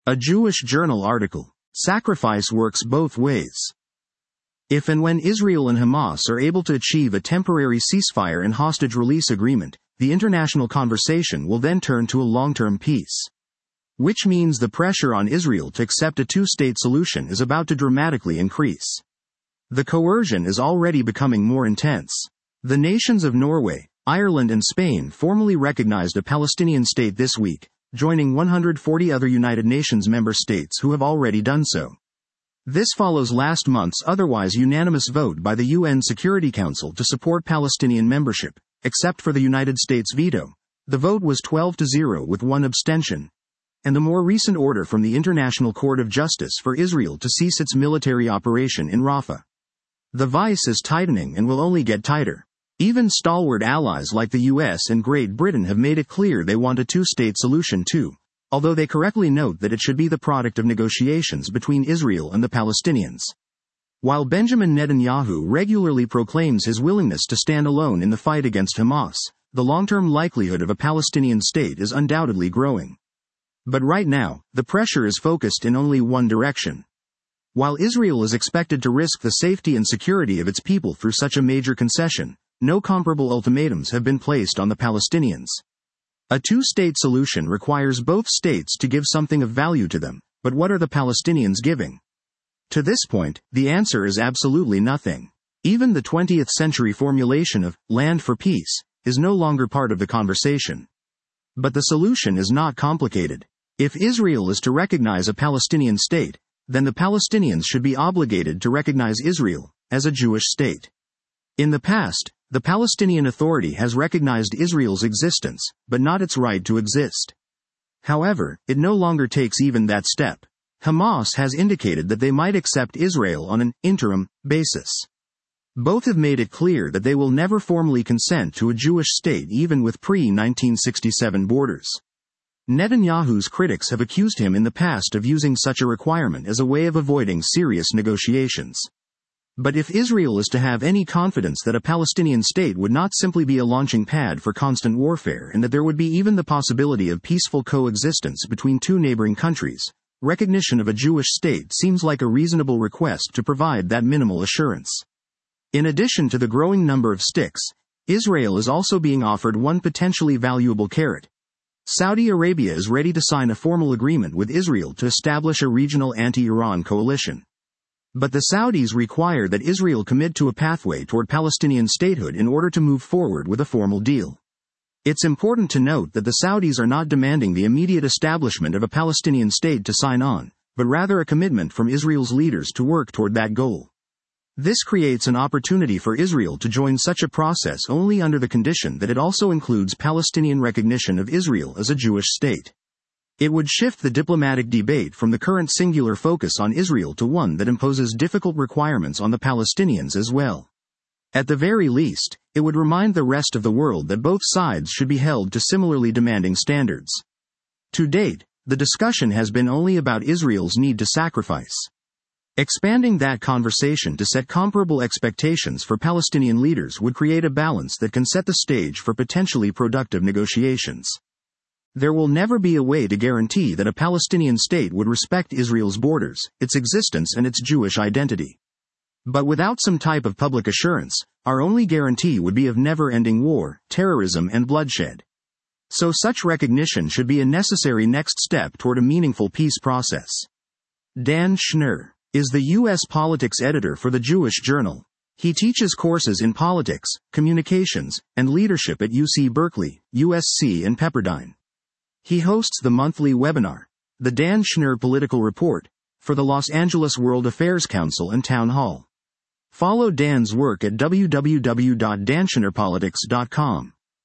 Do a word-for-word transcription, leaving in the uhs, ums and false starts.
A Jewish Journal article. Sacrifice works both ways. If and when Israel and Hamas are able to achieve a temporary ceasefire and hostage release agreement, the international conversation will then turn to a long-term peace. Which means the pressure on Israel to accept a two-state solution is about to dramatically increase. The coercion is already becoming more intense. The nations of Norway, Ireland and Spain formally recognized a Palestinian state this week, joining one hundred forty other United Nations member states who have already done so. This follows last month's otherwise unanimous vote by the U N Security Council to support Palestinian membership, except for the United States veto. The vote was twelve to zero with one abstention. And the more recent order from the International Court of Justice for Israel to cease its military operation in Rafah. The vice is tightening and will only get tighter. Even stalwart allies like the U S and Great Britain have made it clear they want a two-state solution too, although they correctly note that it should be the product of negotiations between Israel and the Palestinians. While Benjamin Netanyahu regularly proclaims his willingness to stand alone in the fight against Hamas, the long-term likelihood of a Palestinian state is undoubtedly growing. But right now, the pressure is focused in only one direction. While Israel is expected to risk the safety and security of its people through such a major concession, no comparable ultimatums have been placed on the Palestinians. A two-state solution requires both states to give something of value to them, but what are the Palestinians giving? To this point, the answer is absolutely nothing. Even the twentieth century formulation of land for peace is no longer part of the conversation. But the solution is not complicated. If Israel is to recognize a Palestinian state, then the Palestinians should be obligated to recognize Israel as a Jewish state. In the past, the Palestinian Authority has recognized Israel's existence, but not its right to exist. However, it no longer takes even that step. Hamas has indicated that they might accept Israel on an interim basis. Both have made it clear that they will never formally consent to a Jewish state even with pre nineteen sixty-seven borders. Netanyahu's critics have accused him in the past of using such a requirement as a way of avoiding serious negotiations. But if Israel is to have any confidence that a Palestinian state would not simply be a launching pad for constant warfare and that there would be even the possibility of peaceful coexistence between two neighboring countries, recognition of a Jewish state seems like a reasonable request to provide that minimal assurance. In addition to the growing number of sticks, Israel is also being offered one potentially valuable carrot. Saudi Arabia is ready to sign a formal agreement with Israel to establish a regional anti-Iran coalition. But the Saudis require that Israel commit to a pathway toward Palestinian statehood in order to move forward with a formal deal. It's important to note that the Saudis are not demanding the immediate establishment of a Palestinian state to sign on, but rather a commitment from Israel's leaders to work toward that goal. This creates an opportunity for Israel to join such a process only under the condition that it also includes Palestinian recognition of Israel as a Jewish state. It would shift the diplomatic debate from the current singular focus on Israel to one that imposes difficult requirements on the Palestinians as well. At the very least, it would remind the rest of the world that both sides should be held to similarly demanding standards. To date, the discussion has been only about Israel's need to sacrifice. Expanding that conversation to set comparable expectations for Palestinian leaders would create a balance that can set the stage for potentially productive negotiations. There will never be a way to guarantee that a Palestinian state would respect Israel's borders, its existence and its Jewish identity. But without some type of public assurance, our only guarantee would be of never-ending war, terrorism and bloodshed. So such recognition should be a necessary next step toward a meaningful peace process. Dan Schnur is the U S politics editor for the Jewish Journal. He teaches courses in politics, communications, and leadership at U C Berkeley, U S C and Pepperdine. He hosts the monthly webinar, The Dan Schnur Political Report, for the Los Angeles World Affairs Council and Town Hall. Follow Dan's work at w w w dot dan schnur politics dot com.